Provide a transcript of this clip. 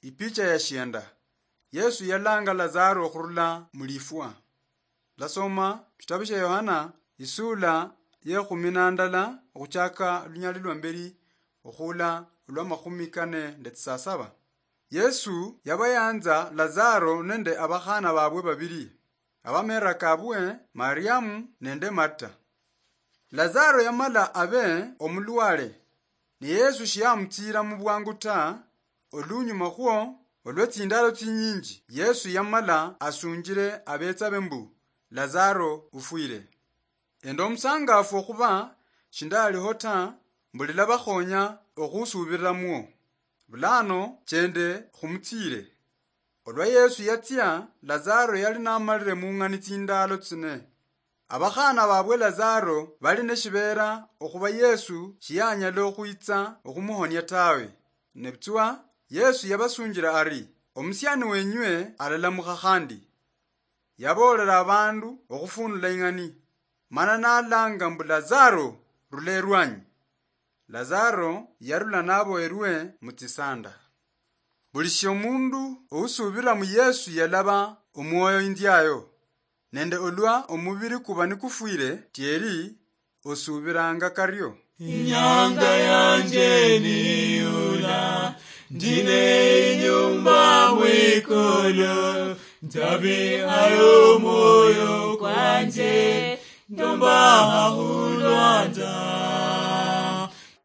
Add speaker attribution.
Speaker 1: Ipicha ya shienda. Yesu yalanga Lazaro khurula mulifwa. Lasoma kitabu cha Yohana isula ye 12 okuchaka lunyali lwa mberi okhula lwa 47. Yesu yabayanza Lazaro nende abakhana babwe babili. Abamera kabwe Mariamu nende Marta. Lazaro yamala abe omulwale. Ni Yesu shiamutira mu bwangu ta olunyuma khwo olwetsindalo tsinyinji. Yesu yamala asunjire abetsa bembu Lazaro ufwire. Endo omusangafu okhuba shindaliho ta mbulila bakhonya okhusubiramuo. Bulano chende khumutsire. Olwa Yesu yatsia Lazaro yali namalire mung'ani tsindalo tsine. Abakhana babwe Lazaro bali neshibera okhuba Yesu shiyanyala okhwitsa okhumuhonya tawe. Nebutwa Yesu yabasunjira ari omusyani wenywe alalamukha khandi. Yabolera abandu okhufunula ing'ani. Mana nalanga mbu Lazaro rulerwanyi. Lazaro yarula naboerwe mutsisanda. Buli shomundu ousubira mu Yesu yalaba omwoyo indyayo. Nende olwa omubiri kuba nikufwire tieri osubiranga karyo.
Speaker 2: Inyanga yanje niyula ndine inyumba mwikolo ntabi ayo moyo kwanje ndomba hulwanda